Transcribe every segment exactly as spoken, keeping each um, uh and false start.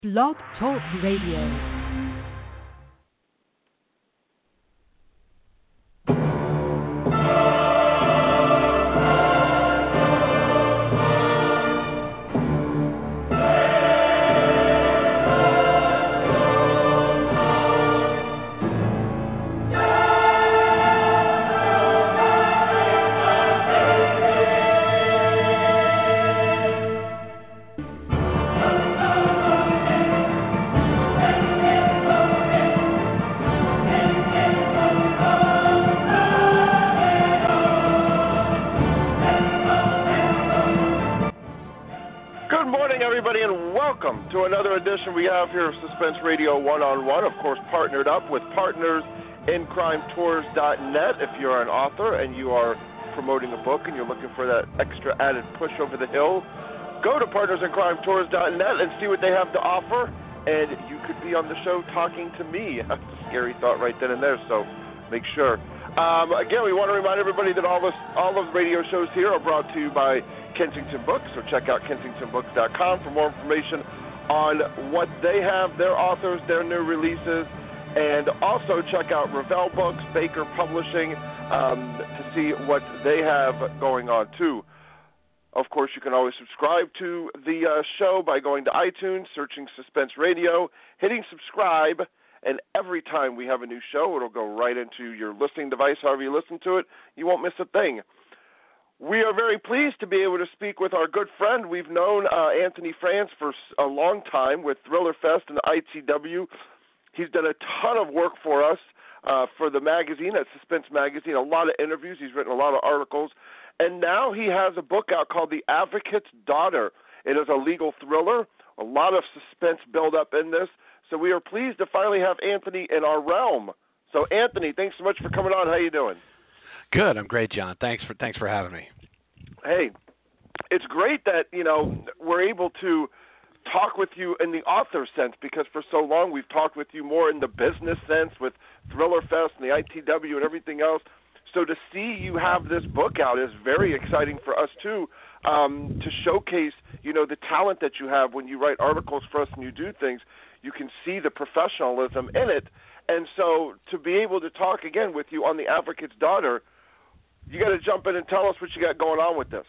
Blog Talk Radio. To another edition we have here of Suspense Radio One-on-One, of course partnered up with Partners In Crime Tours dot net. If you're an author and you are promoting a book and you're looking for that extra added push over the hill, go to Partners In Crime Tours dot net and see what they have to offer, and you could be on the show talking to me. That's a scary thought right then and there, so make sure. Um, again, we want to remind everybody that all, this, all of the radio shows here are brought to you by Kensington Books, so check out Kensington Books dot com for more information on what they have, their authors, their new releases, and also check out Revell Books, Baker Publishing, um, to see what they have going on too. Of course, you can always subscribe to the uh, show by going to iTunes, searching Suspense Radio, hitting subscribe, and every time we have a new show, it'll go right into your listening device, however you listen to it. You won't miss a thing. We are very pleased to be able to speak with our good friend. We've known uh, Anthony France for a long time with Thriller Fest and I T W. He's done a ton of work for us uh, for the magazine, at Suspense Magazine, a lot of interviews. He's written a lot of articles. And now he has a book out called The Advocate's Daughter. It is a legal thriller, a lot of suspense build up in this. So we are pleased to finally have Anthony in our realm. So, Anthony, thanks so much for coming on. How you doing? Good. I'm great, John. Thanks for thanks for having me. Hey, it's great that, you know, we're able to talk with you in the author sense, because for so long we've talked with you more in the business sense with Thriller Fest and the I T W and everything else. So to see you have this book out is very exciting for us too, um, to showcase, you know, the talent that you have when you write articles for us and you do things. You can see the professionalism in it. And so to be able to talk again with you on The Advocate's Daughter, you got to jump in and tell us what you got going on with this.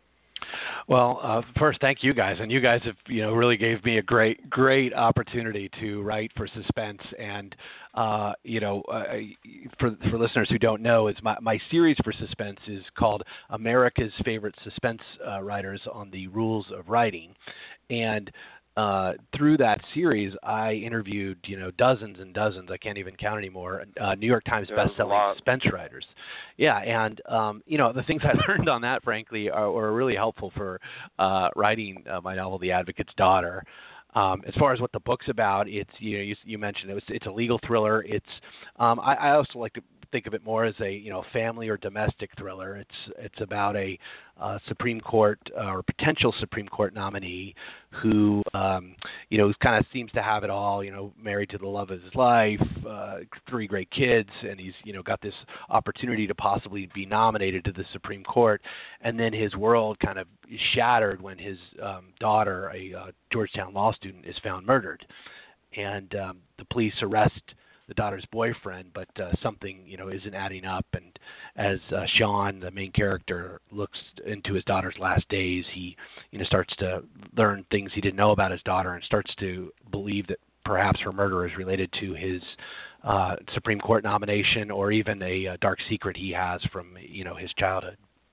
Well, uh, first, thank you guys, and you guys have, you know, really gave me a great, great opportunity to write for Suspense. And uh, you know, uh, for for listeners who don't know, is my my series for Suspense is called America's Favorite Suspense uh, Writers on the Rules of Writing, and Uh, through that series, I interviewed, you know, dozens and dozens, I can't even count anymore, uh, New York Times yeah, bestselling suspense writers. Yeah, and, um, you know, the things I learned on that, frankly, are, are really helpful for uh, writing uh, my novel, The Advocate's Daughter. Um, as far as what the book's about, it's, you know, you, you mentioned it was, it's a legal thriller. It's, um, I, I also like to think of it more as a, you know, family or domestic thriller. It's it's about a uh, Supreme Court uh, or potential Supreme Court nominee who, um, you know, kind of seems to have it all. You know, married to the love of his life, uh, three great kids, and he's, you know, got this opportunity to possibly be nominated to the Supreme Court, and then his world kind of is shattered when his um, daughter, a uh, Georgetown law student, is found murdered, and um, the police arrest the daughter's boyfriend, but uh, something, you know, isn't adding up. And as uh, Sean, the main character, looks into his daughter's last days, he, you know, starts to learn things he didn't know about his daughter and starts to believe that perhaps her murder is related to his uh, Supreme Court nomination, or even a, a dark secret he has from, you know, his childhood.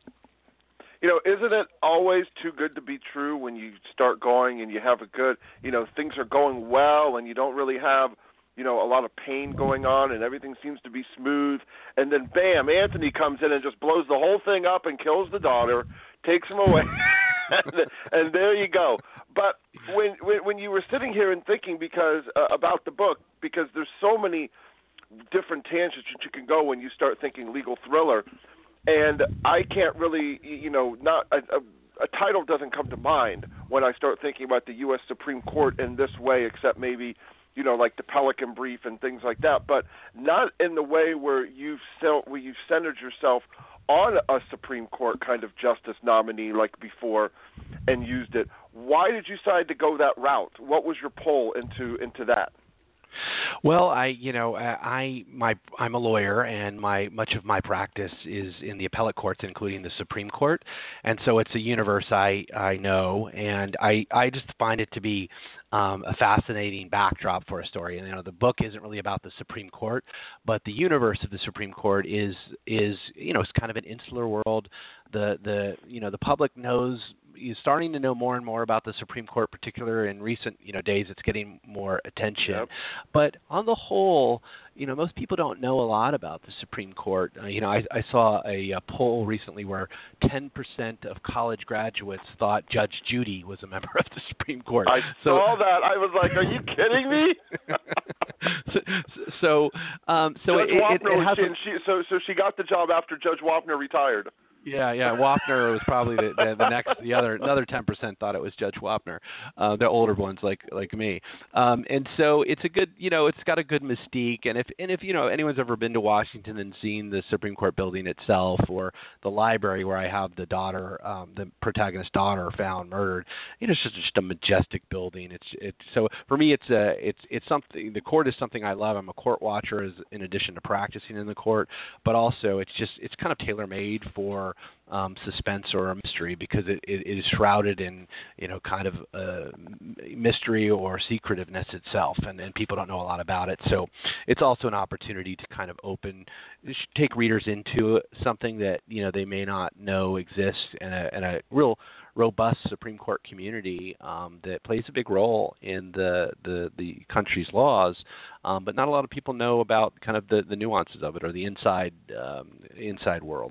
You know, isn't it always too good to be true when you start going and you have a good, you know, things are going well and you don't really have, you know, a lot of pain going on and everything seems to be smooth, and then bam, Anthony comes in and just blows the whole thing up and kills the daughter, takes him away, and, and there you go. But when, when when you were sitting here and thinking because uh, about the book, because there's so many different tangents that you can go when you start thinking legal thriller, and I can't really, you know, not a, a, a title doesn't come to mind when I start thinking about the U S Supreme Court in this way, except maybe, you know, like the Pelican Brief and things like that, but not in the way where you've where you've centered yourself on a Supreme Court kind of justice nominee like before and used it. Why did you decide to go that route? What was your pull into into that? Well, I, you know, I, my, I'm a lawyer, and my much of my practice is in the appellate courts, including the Supreme Court, and so it's a universe I, I know, and I, I just find it to be um, a fascinating backdrop for a story. And you know, the book isn't really about the Supreme Court, but the universe of the Supreme Court is, is, you know, it's kind of an insular world. The, the, you know, the public knows. Is starting to know more and more about the Supreme Court, particularly in recent, you know, days. It's getting more attention. Yep. But on the whole, you know, most people don't know a lot about the Supreme Court. Uh, you know, I, I saw a, a poll recently where ten percent of college graduates thought Judge Judy was a member of the Supreme Court. I so, saw that. I was like, "Are you kidding me?" so, so, um, so Judge it, Wapner, it, it has she, and she, so so she got the job after Judge Wapner retired. Yeah, yeah. Wapner was probably the, the, the next. The other another ten percent thought it was Judge Wapner. Uh, the older ones, like like me. Um, and so it's a good, you know, it's got a good mystique. And if and if you know anyone's ever been to Washington and seen the Supreme Court building itself, or the library where I have the daughter, um, the protagonist's daughter found murdered, you know, it's just, just a majestic building. It's it's so for me, it's a it's it's something. The court is something I love. I'm a court watcher, as in addition to practicing in the court, but also it's just it's kind of tailor made for Um, suspense or a mystery, because it, it, it is shrouded in, you know, kind of uh, mystery or secretiveness itself, and, and people don't know a lot about it. So it's also an opportunity to kind of open, take readers into something that, you know, they may not know exists, and a, and a real robust Supreme Court community um, that plays a big role in the, the, the country's laws, um, but not a lot of people know about kind of the, the nuances of it, or the inside um, inside world.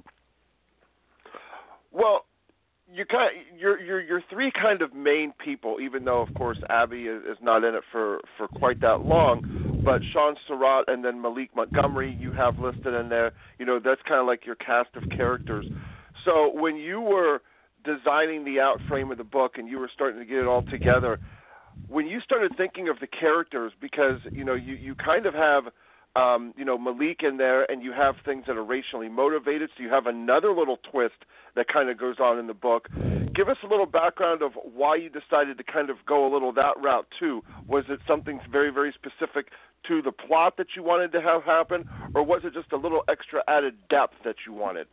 Well, you kind of, you're you're you're three kind of main people, even though of course Abby is, is not in it for, for quite that long. But Sean Surratt and then Malik Montgomery you have listed in there. You know, that's kind of like your cast of characters. So when you were designing the outframe of the book and you were starting to get it all together, when you started thinking of the characters, because you know you, you kind of have Um, you know, Malik in there, and you have things that are racially motivated, so you have another little twist that kind of goes on in the book. Give us a little background of why you decided to kind of go a little that route, too. Was it something very, very specific to the plot that you wanted to have happen, or was it just a little extra added depth that you wanted?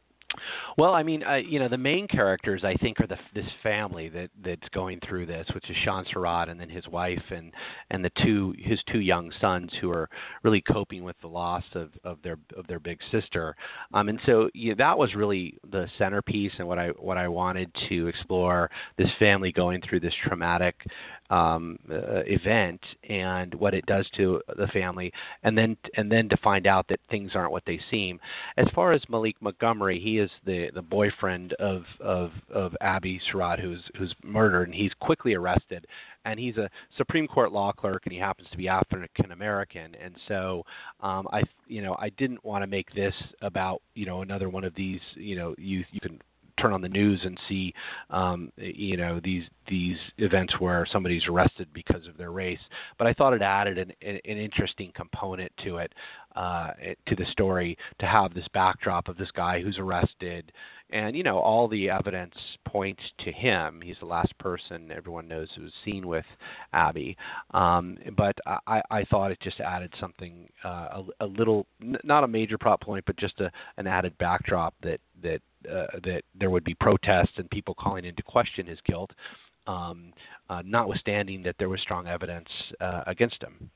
Well, I mean, uh, you know, the main characters, I think, are the, this family that that's going through this, which is Sean Surratt and then his wife and and the two his two young sons who are really coping with the loss of, of their of their big sister. Um, and so yeah, that was really the centerpiece, and what I what I wanted to explore, this family going through this traumatic um, uh, event and what it does to the family, and then and then to find out that things aren't what they seem. As far as Malik Montgomery, he is the, the boyfriend of, of of Abby Surratt, who's who's murdered, and he's quickly arrested. And he's a Supreme Court law clerk, and he happens to be African American. And so, um, I you know I didn't want to make this about you know another one of these you know you you can turn on the news and see, um, you know, these these events where somebody's arrested because of their race. But I thought it added an, an interesting component to it, uh, to the story, to have this backdrop of this guy who's arrested. And, you know, all the evidence points to him. He's the last person everyone knows who was seen with Abby. Um, but I, I thought it just added something, uh, a, a little, n- not a major plot point, but just a, an added backdrop that, that, uh, that there would be protests and people calling into question his guilt, um, uh, notwithstanding that there was strong evidence uh, against him.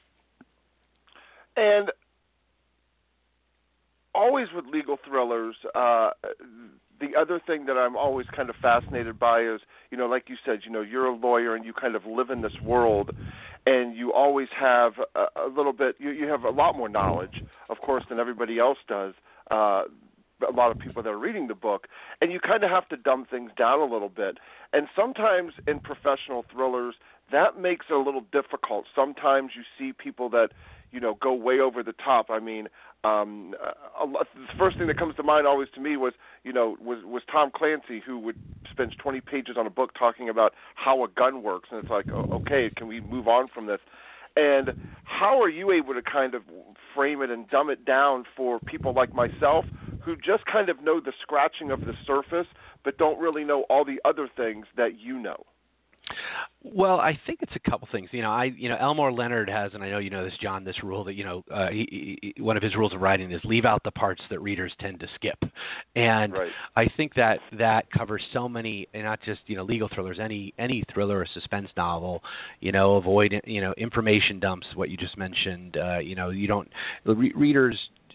And always with legal thrillers, uh, the other thing that I'm always kind of fascinated by is, you know, like you said, you know, you're a lawyer and you kind of live in this world, and you always have a, a little bit, you, you have a lot more knowledge, of course, than everybody else does, uh, a lot of people that are reading the book, and you kind of have to dumb things down a little bit. And sometimes in professional thrillers, that makes it a little difficult. Sometimes you see people that, you know, go way over the top. I mean, um, a, a, the first thing that comes to mind always to me was, you know, was, was Tom Clancy, who would spend twenty pages on a book talking about how a gun works. And it's like, oh, okay, can we move on from this? And how are you able to kind of frame it and dumb it down for people like myself who just kind of know the scratching of the surface but don't really know all the other things that you know? Well, I think it's a couple things. You know, I you know Elmore Leonard has, and I know you know this, John, this rule that you know uh, he, he, one of his rules of writing is leave out the parts that readers tend to skip, and Right. I think that that covers so many, and not just you know legal thrillers, any any thriller or suspense novel. You know, avoid you know information dumps, what you just mentioned. Uh, you know, you don't the re- readers.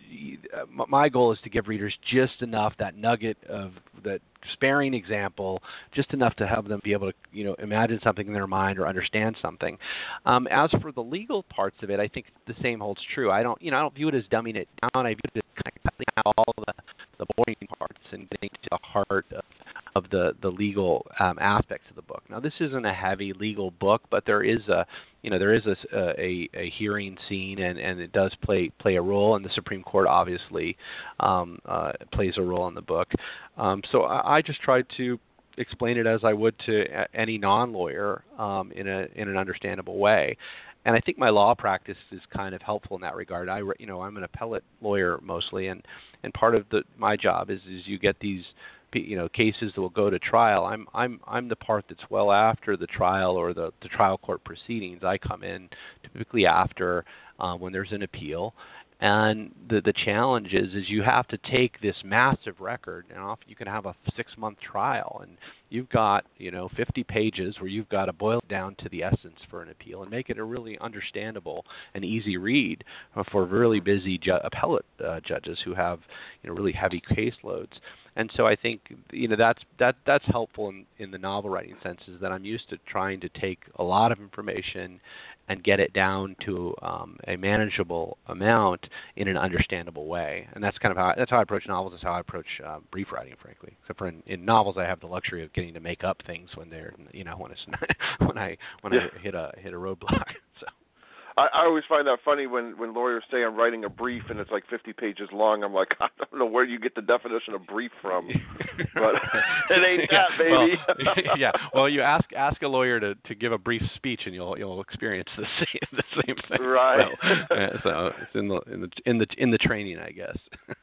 My goal is to give readers just enough, that nugget of that sparing example, just enough to have them be able to, you know, imagine something in their mind or understand something. Um, as for the legal parts of it, I think the same holds true. I don't, you know, I don't view it as dumbing it down. I view it as kind of cutting out all the, the boring parts and getting to the heart of, of the the legal um, aspects of the book. Now, this isn't a heavy legal book, but there is a you know, there is a, a, a hearing scene, and, and it does play play a role, and the Supreme Court obviously um, uh, plays a role in the book. Um, so I, I just tried to explain it as I would to any non-lawyer um, in a in an understandable way. And I think my law practice is kind of helpful in that regard. I, you know, I'm an appellate lawyer mostly, and, and part of the my job is is you get these you know cases that will go to trial. I'm I'm I'm the part that's well after the trial or the, the trial court proceedings. I come in typically after uh, when there's an appeal, and the the challenge is is you have to take this massive record, and often you can have a six month trial, and you've got you know fifty pages where you've got to boil it down to the essence for an appeal and make it a really understandable and easy read for really busy ju- appellate uh, judges who have you know really heavy caseloads. And so I think you know that's that that's helpful in, in the novel writing sense, is that I'm used to trying to take a lot of information and get it down to um, a manageable amount in an understandable way. And that's kind of how that's how I approach novels. That's how I approach uh, brief writing, frankly. Except for in, in novels, I have the luxury of getting to make up things when they're you know when it's not, when I when yeah. I hit a hit a roadblock. So. I, I always find that funny when, when lawyers say I'm writing a brief and it's like fifty pages long. I'm like, I don't know where you get the definition of brief from, but it ain't that, baby. Well, yeah. Well, you ask ask a lawyer to, to give a brief speech, and you'll you'll experience the same the same thing. Right. So, uh, so it's in the in the in the in the training, I guess.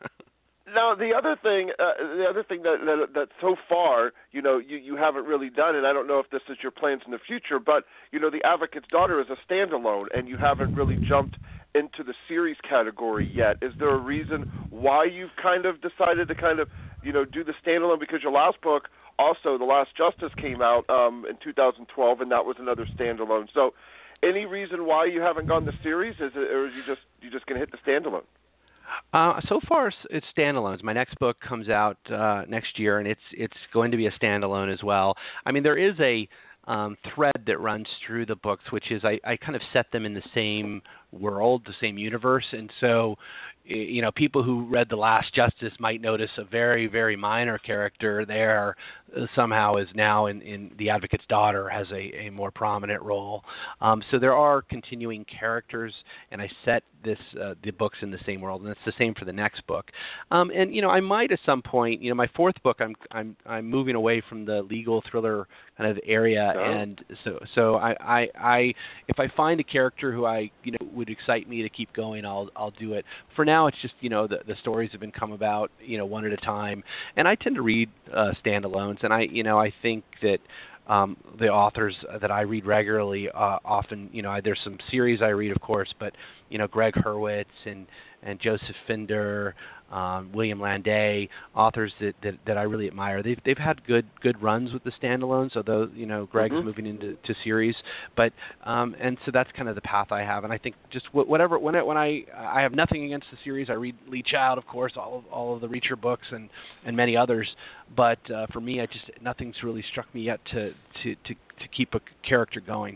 Now, the other thing, uh, the other thing that, that that so far, you know, you, you haven't really done, and I don't know if this is your plans in the future, but you know, The Advocate's Daughter is a standalone, and you haven't really jumped into the series category yet. Is there a reason why you've kind of decided to kind of, you know, do the standalone? Because your last book, also, The Last Justice, came out um, in two thousand twelve, and that was another standalone. So, any reason why you haven't gone the series, is it, or is you just you just going to hit the standalone? Uh, so far, it's standalones. My next book comes out uh, next year, and it's it's going to be a standalone as well. I mean, there is a um, thread that runs through the books, which is I, I kind of set them in the same world, the same universe, and so you know, people who read The Last Justice might notice a very, very minor character there uh, somehow is now in, in The Advocate's Daughter has a, a more prominent role. Um, so there are continuing characters, and I set this uh, the books in the same world, and it's the same for the next book. Um, and you know, I might at some point, you know, my fourth book, I'm I'm I'm moving away from the legal thriller kind of area, oh. and so so I, I I if I find a character who I you know would excite me to keep going, I'll I'll do it. For now, it's just you know the the stories have been come about you know one at a time, and I tend to read uh, standalones, and I you know I think that. Um, the authors that I read regularly uh, often, you know, I, there's some series I read, of course, but, you know, Greg Hurwitz and, and Joseph Finder, um, William Landay, authors that, that, that I really admire. They've they've had good good runs with the standalones, although, you know, Greg's mm-hmm. moving into to series. But um, and so that's kind of the path I have. And I think just whatever, when I, when I, I have nothing against the series. I read Lee Child, of course, all of, all of the Reacher books and, and many others. But uh, for me, I just nothing's really struck me yet to, to, to, to keep a character going.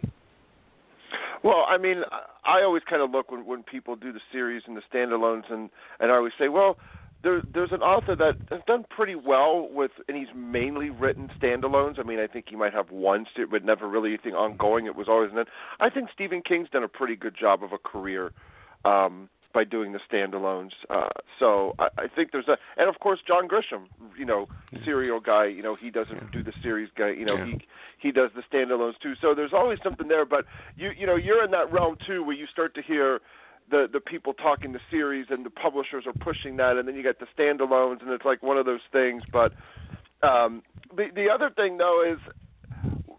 Well, I mean, I always kind of look when, when people do the series and the standalones, and, and I always say, well, there, there's an author that has done pretty well with, and he's mainly written standalones. I mean, I think he might have one, but never really anything ongoing. It was always, and then I think Stephen King's done a pretty good job of a career um, by doing the standalones. Uh, so I, I think there's a, and of course John Grisham, you know, serial guy. You know, he doesn't yeah. do the series guy. You know, yeah. he he does the standalones too. So there's always something there. But you you know, you're in that realm too, where you start to hear the the people talking the series, and the publishers are pushing that, and then you get the standalones, and it's like one of those things. But um, the the other thing though is,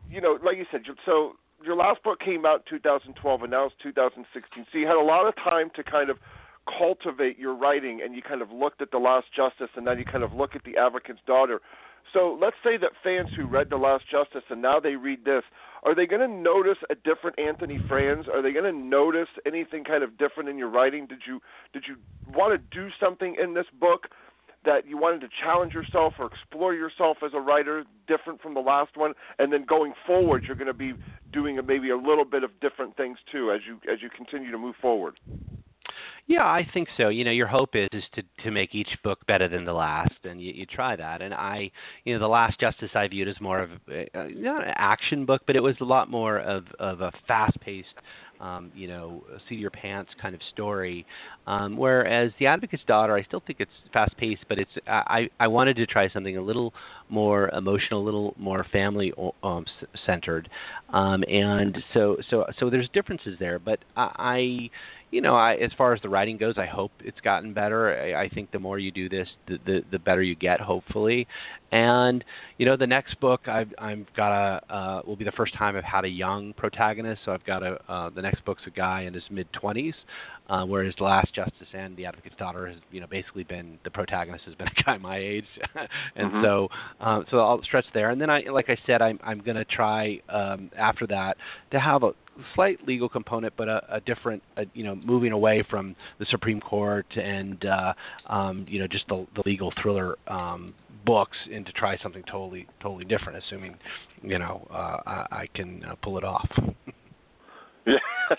you know, like you said, so your last book came out in two thousand twelve, and now it's two thousand sixteen. So you had a lot of time to kind of cultivate your writing, and you kind of looked at The Last Justice, and then you kind of look at The Advocate's Daughter. So let's say that fans who read The Last Justice and now they read this, are they going to notice a different Anthony Franz? Are they going to notice anything kind of different in your writing? Did you did you want to do something in this book that you wanted to challenge yourself or explore yourself as a writer different from the last one? And then going forward, you're going to be doing a, maybe a little bit of different things too as you as you continue to move forward. Yeah, I think so. You know, your hope is, is to, to make each book better than the last, and you, you try that. And I, you know, The Last Justice I viewed as more of a, not an action book, but it was a lot more of, of a fast-paced, um, you know, seat-your-pants kind of story. Um, whereas The Advocate's Daughter, I still think it's fast-paced, but it's I, I wanted to try something a little more emotional, a little more family-centered. Um, and so, so, so there's differences there, but I, I You know, I, as far as the writing goes, I hope it's gotten better. I, I think the more you do this, the, the the better you get, hopefully. And you know, the next book I've I've got a uh, will be the first time I've had a young protagonist. So I've got a uh, the next book's a guy in his mid twenties, uh, whereas The Last Justice and The Advocate's Daughter has you know basically been the protagonist has been a guy my age, and mm-hmm. so um, so I'll stretch there. And then I like I said, I'm I'm going to try um, after that to have a slight legal component, but a, a different, uh, you know, moving away from the Supreme Court and, uh, um, you know, just the, the legal thriller um, books, and to try something totally, totally different, assuming, you know, uh, I, I can uh, pull it off. Yeah,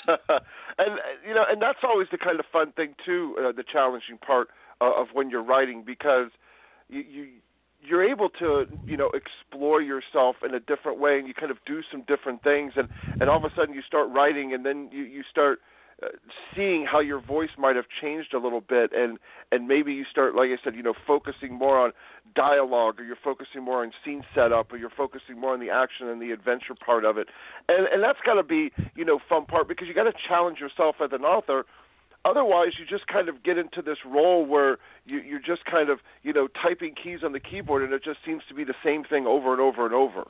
and you know, and that's always the kind of fun thing too, uh, the challenging part uh, of when you're writing, because you. you you're able to, you know, explore yourself in a different way, and you kind of do some different things, and, and all of a sudden you start writing, and then you, you start uh, seeing how your voice might have changed a little bit, and, and maybe you start, like I said, you know, focusing more on dialogue, or you're focusing more on scene setup, or you're focusing more on the action and the adventure part of it. And, and that's got to be, you know, fun part, because you got to challenge yourself as an author. Otherwise, you just kind of get into this role where you, you're just kind of, you know, typing keys on the keyboard, and it just seems to be the same thing over and over and over.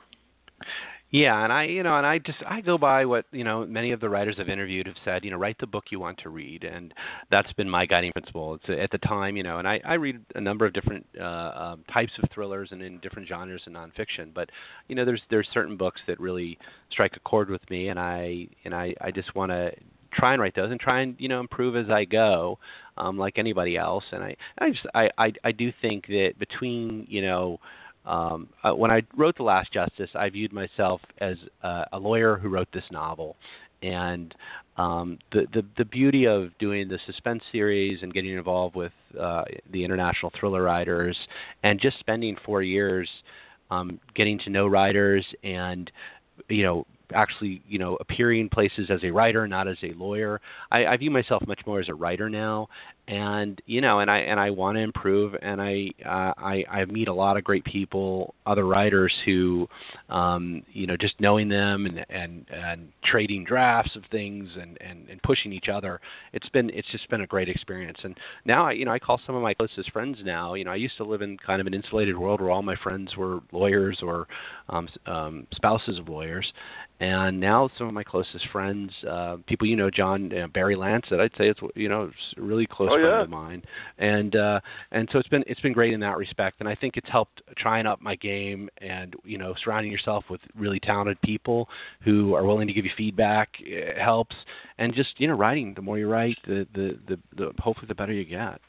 Yeah, and I, you know, and I just I go by what you know many of the writers I've interviewed have said. You know, write the book you want to read, and that's been my guiding principle. It's at the time, you know, and I, I read a number of different uh, uh, types of thrillers and in different genres and nonfiction. But you know, there's there's certain books that really strike a chord with me, and I and I, I just want to try and write those and try and you know improve as I go, um, like anybody else. And I I just I, I I do think that between you know um, uh, when I wrote The Last Justice, I viewed myself as uh, a lawyer who wrote this novel, and um, the, the the beauty of doing the suspense series and getting involved with uh, the international thriller writers, and just spending four years um, getting to know writers and you know. actually, you know, appearing places as a writer, not as a lawyer. I, I view myself much more as a writer now, and you know, and I and I want to improve, and I uh, I I meet a lot of great people, other writers who, um, you know, just knowing them and and, and trading drafts of things and, and, and pushing each other. It's been it's just been a great experience, and now I you know I call some of my closest friends now. You know, I used to live in kind of an insulated world where all my friends were lawyers or um, um, spouses of lawyers. And now some of my closest friends, uh, people you know, John uh, Barry Lancet, I'd say it's you know it's a really close oh, friend yeah. of mine, and uh, and so it's been it's been great in that respect, and I think it's helped trying up my game, and you know surrounding yourself with really talented people who are willing to give you feedback it helps, and just you know writing. The more you write, the the the, the hopefully the better you get.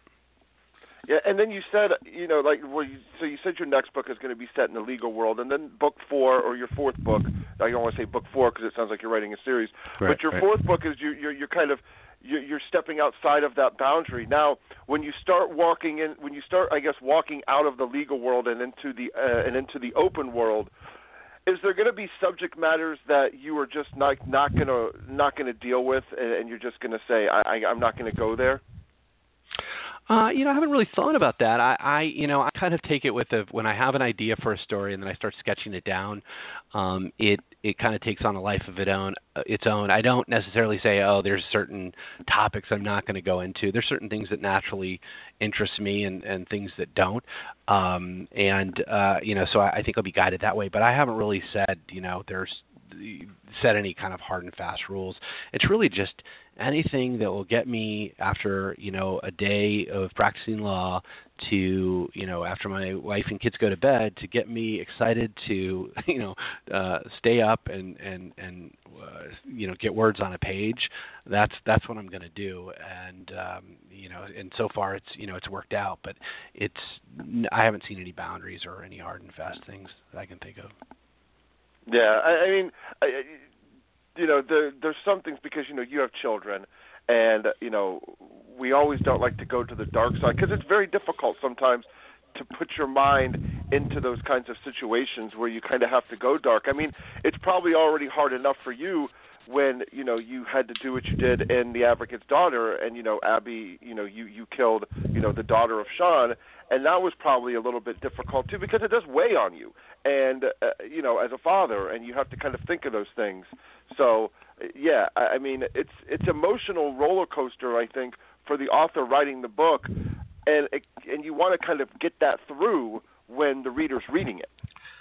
Yeah, and then you said, you know, like, well, you, so you said your next book is going to be set in the legal world, and then book four, or your fourth book, I don't want to say book four because it sounds like you're writing a series, right, but your right. fourth book is you, you're, you're kind of, you're, you're stepping outside of that boundary. Now, when you start walking in, when you start, I guess, walking out of the legal world and into the, uh, and into the open world, is there going to be subject matters that you are just not, not going to, not going to deal with, and, and you're just going to say, I, I, I'm not going to go there? Uh, you know, I haven't really thought about that. I, I, you know, I kind of take it with the when I have an idea for a story and then I start sketching it down. Um, it it kind of takes on a life of its own. Uh, its own. I don't necessarily say, oh, there's certain topics I'm not going to go into. There's certain things that naturally interest me and, and things that don't. Um, and uh, you know, so I, I think I'll be guided that way. But I haven't really said, you know, there's set any kind of hard and fast rules. It's really just anything that will get me after, you know, a day of practicing law to, you know, after my wife and kids go to bed, to get me excited to, you know, uh, stay up and, and, and uh, you know, get words on a page. That's, that's what I'm going to do. And, um, you know, and so far it's, you know, it's worked out, but it's, I haven't seen any boundaries or any hard and fast things that I can think of. Yeah, I, I mean, I, you know, there, there's some things because, you know, you have children, and, you know, we always don't like to go to the dark side because it's very difficult sometimes to put your mind into those kinds of situations where you kind of have to go dark. I mean, it's probably already hard enough for you when, you know, you had to do what you did in The Advocate's Daughter and, you know, Abby, you know, you, you killed, you know, the daughter of Sean, and that was probably a little bit difficult too because it does weigh on you. And, uh, you know, as a father, and you have to kind of think of those things. So, yeah, I, I mean, it's it's emotional roller coaster, I think, for the author writing the book, and it, and you want to kind of get that through when the reader's reading it.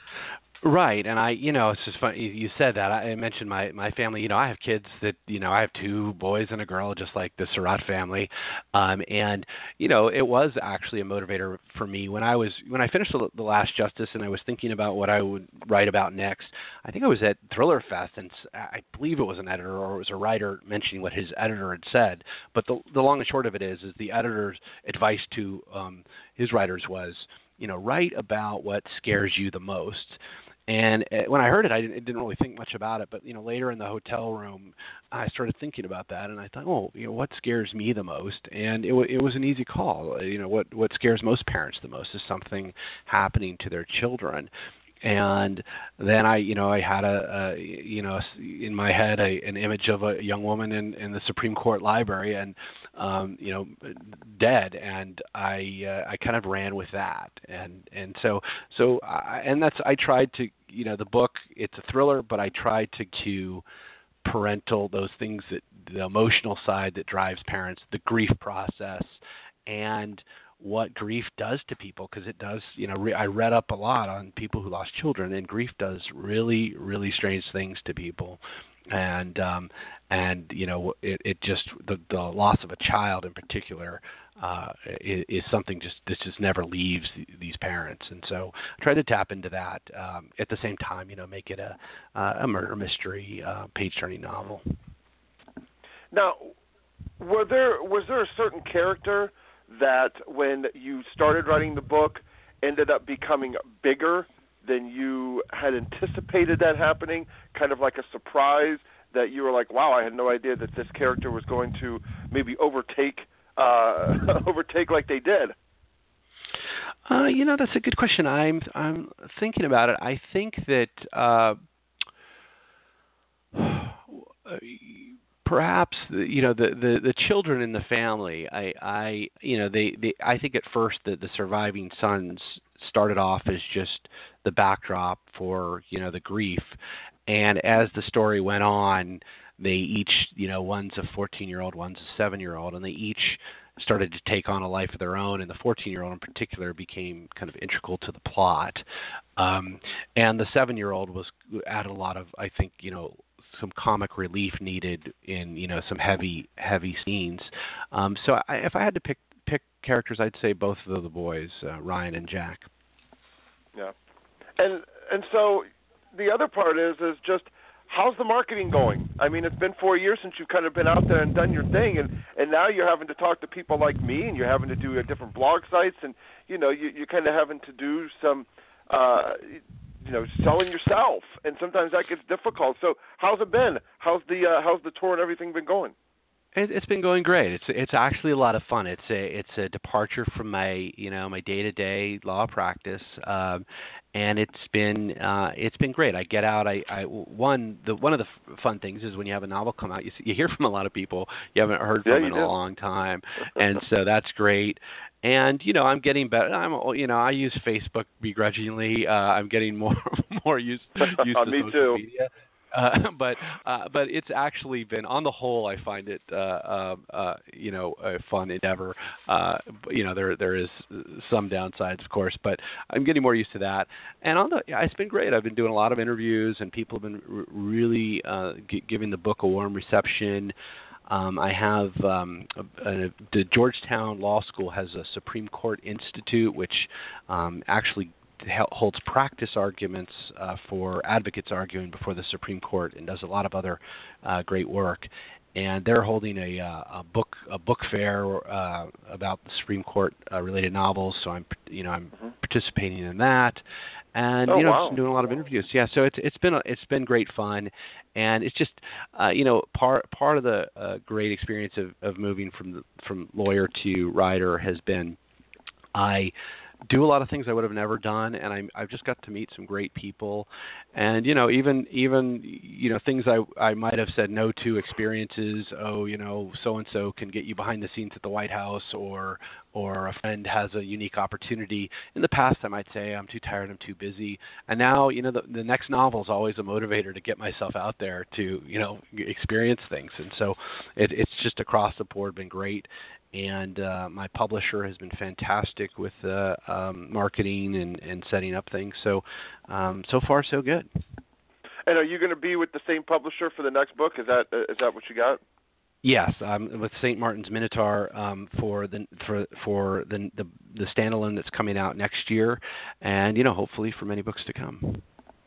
Right, and I, you know, it's just funny you said that. I mentioned my my family. You know, I have kids that, you know, I have two boys and a girl, just like the Surratt family, um, and you know, it was actually a motivator for me when I was when I finished the, the Last Justice, and I was thinking about what I would write about next. I think I was at Thriller Fest, and I believe it was an editor or it was a writer mentioning what his editor had said. But the the long and short of it is, is the editor's advice to um, his writers was, you know, write about what scares you the most. And when I heard it, I didn't, didn't really think much about it. But, you know, later in the hotel room, I started thinking about that. And I thought, oh, you know, what scares me the most? And it, w- it was an easy call. You know, what, what scares most parents the most is something happening to their children. And then I, you know, I had a, a you know, in my head a, an image of a young woman in, in the Supreme Court library, and, um, you know, dead. And I, uh, I kind of ran with that. And and so so I, and that's I tried to, you know, the book. It's a thriller, but I tried to to parental those things that the emotional side that drives parents, the grief process, and what grief does to people, because it does, you know, re- I read up a lot on people who lost children, and grief does really, really strange things to people. And, um, and you know, it, it just, the, the loss of a child in particular uh, is, is something just that just never leaves these parents. And so I tried to tap into that. Um, at the same time, you know, make it a, uh, a murder mystery, uh, page-turning novel. Now, were there was there a certain character that when you started writing the book ended up becoming bigger than you had anticipated that happening, kind of like a surprise that you were like, wow, I had no idea that this character was going to maybe overtake uh, overtake like they did? Uh, you know, that's a good question. I'm I'm thinking about it. I think that uh, perhaps you know the, the, the children in the family. I, I you know they, they I think at first that the surviving sons started off as just the backdrop for you know the grief, and as the story went on, they each you know one's a fourteen-year-old, one's a seven-year-old, and they each started to take on a life of their own, and the fourteen-year-old in particular became kind of integral to the plot, um, and the seven-year-old was added a lot of I think you know. some comic relief needed in, you know, some heavy, heavy scenes. Um, so I, if I had to pick pick characters, I'd say both of the boys, uh, Ryan and Jack. Yeah, and and so the other part is is just how's the marketing going? I mean, it's been four years since you've kind of been out there and done your thing, and, and now you're having to talk to people like me, and you're having to do uh, different blog sites, and you know, you, you're kind of having to do some. Uh, you know, selling yourself, and sometimes that gets difficult. So how's it been? How's the uh, how's the tour and everything been going? It, it's been going great. It's it's actually a lot of fun. It's a it's a departure from my you know my day to day law practice, um, and it's been uh, it's been great. I get out. I, I one the one of the f- fun things is when you have a novel come out, you see, you hear from a lot of people you haven't heard yeah, from in do. a long time, and so that's great. And you know I'm getting better. I'm you know I use Facebook begrudgingly. Uh, I'm getting more more used used to Me social too. media. Uh, but uh, but it's actually been, on the whole, I find it uh, uh, uh, you know a fun endeavor. Uh, you know there there is some downsides, of course, but I'm getting more used to that. And on the yeah, it's been great. I've been doing a lot of interviews, and people have been r- really uh, g- giving the book a warm reception. Um, I have um, a, a, the Georgetown Law School has a Supreme Court Institute, which um, actually holds practice arguments uh, for advocates arguing before the Supreme Court, and does a lot of other uh, great work. And they're holding a, uh, a book a book fair uh, about the Supreme Court uh, related novels. So I'm you know I'm mm-hmm. participating in that, and oh, you know wow. just doing a lot of interviews. Yeah, so it's it's been a, it's been great fun, and it's just uh, you know part part of the uh, great experience of, of moving from the, from lawyer to writer has been I. do a lot of things I would have never done, and I, I've just got to meet some great people, and you know, even even you know things I I might have said no to, experiences. Oh, you know, so and so can get you behind the scenes at the White House, or or a friend has a unique opportunity. In the past, I might say I'm too tired, I'm too busy, and now you know the the next novel is always a motivator to get myself out there to you know experience things, and so it, it's just across the board been great. And uh, my publisher has been fantastic with uh, um, marketing and, and setting up things. So, um, so far so good. And are you going to be with the same publisher for the next book? Is that uh, is that what you got? Yes, I'm with Saint Martin's Minotaur um, for the for for the, the the standalone that's coming out next year, and you know hopefully for many books to come.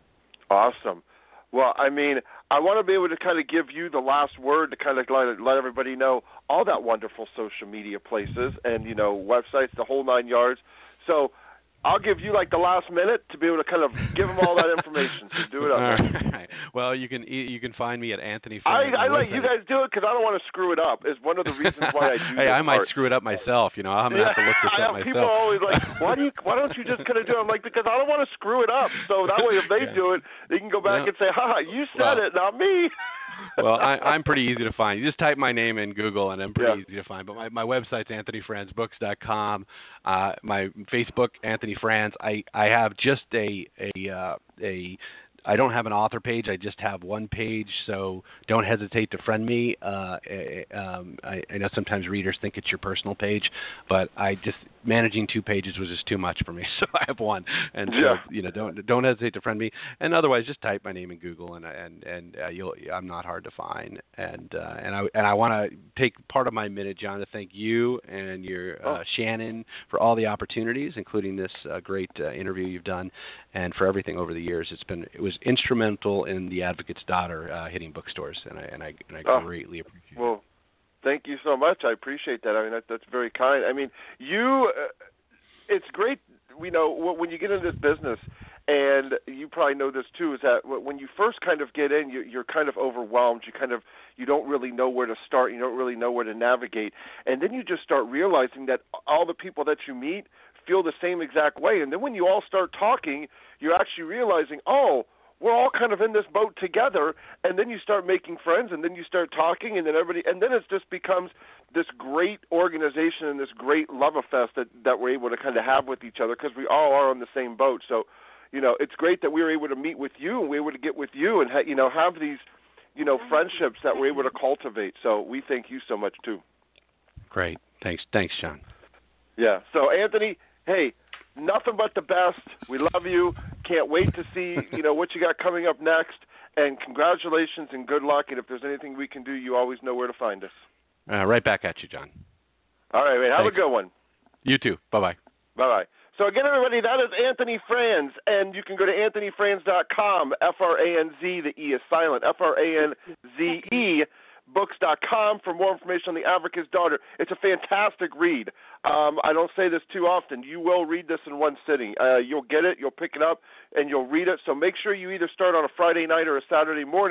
Awesome. Well, I mean, I want to be able to kind of give you the last word to kind of let, let everybody know all that wonderful social media places and, you know, websites, the whole nine yards. So I'll give you like the last minute to be able to kind of give them all that information. So do it up. All right. Well, you can you can find me at Anthony Friend. I, I let you guys do it because I don't want to screw it up. Is one of the reasons why I do. Hey, this I might part. screw it up myself. You know, I'm gonna yeah, have to look this I up have myself. People are always like, why do you? Why don't you just kind of do it? I'm like, because I don't want to screw it up. So that way, if they yeah. do it, they can go back yeah. and say, "Ha, you said well, it, not me." well, I, I'm pretty easy to find. You just type my name in Google, and I'm pretty yeah. easy to find. But my, my website's anthony franz books dot com. Uh, my Facebook, Anthony Franz. I, I have just a a uh, a. I don't have an author page. I just have one page, so don't hesitate to friend me. Uh, um, I, I know sometimes readers think it's your personal page, but I just managing two pages was just too much for me, so I have one. And so, yeah. you know, don't don't hesitate to friend me. And otherwise, just type my name in Google, and and and uh, you'll. I'm not hard to find. And uh, and I and I want to take part of my minute, John, to thank you and your uh, oh. Shannon for all the opportunities, including this uh, great uh, interview you've done, and for everything over the years. It's been it was instrumental in The Advocate's Daughter uh, hitting bookstores, and I and I, and I oh. greatly appreciate well, it. Thank you so much. I appreciate that. I mean, that, that's very kind. I mean, you. Uh, it's great. You know, when you get into this business, and you probably know this too, is that when you first kind of get in, you, you're kind of overwhelmed. You kind of you don't really know where to start. You don't really know where to navigate, and then you just start realizing that all the people that you meet feel the same exact way. And then when you all start talking, you're actually realizing, oh, we're all kind of in this boat together, and then you start making friends, and then you start talking, and then everybody, and then it just becomes this great organization and this great love fest that, that we're able to kind of have with each other because we all are on the same boat. So, you know, it's great that we were able to meet with you and we were able to get with you and, ha- you know, have these, you know, friendships that we're able to cultivate. So we thank you so much, too. Great. Thanks. Thanks, John. Yeah. So, Anthony, hey, nothing but the best. We love you. Can't wait to see, you know, what you got coming up next. And congratulations and good luck. And if there's anything we can do, you always know where to find us. Uh, right back at you, John. All right, man. Have Thanks. a good one. You too. Bye-bye. Bye-bye. So, again, everybody, that is Anthony Franz. And you can go to anthony franz dot com, F R A N Z, the E is silent, F R A N Z E, books dot com for more information on The Advocate's Daughter. It's a fantastic read. Um, I don't say this too often. You will read this in one sitting. Uh, you'll get it, you'll pick it up, and you'll read it. So make sure you either start on a Friday night or a Saturday morning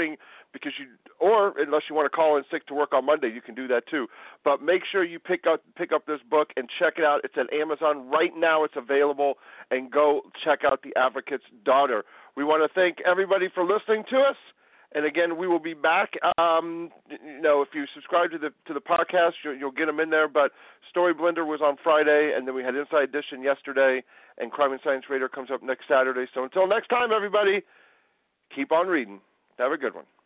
because you, or unless you want to call in sick to work on Monday, you can do that too. But make sure you pick up pick up this book and check it out. It's at Amazon right now. It's available, and go check out The Advocate's Daughter. We want to thank everybody for listening to us. And again, we will be back. Um, you know, if you subscribe to the to the podcast, you'll, you'll get them in there. But Story Blender was on Friday, and then we had Inside Edition yesterday, and Crime and Science Radar comes up next Saturday. So until next time, everybody, keep on reading. Have a good one.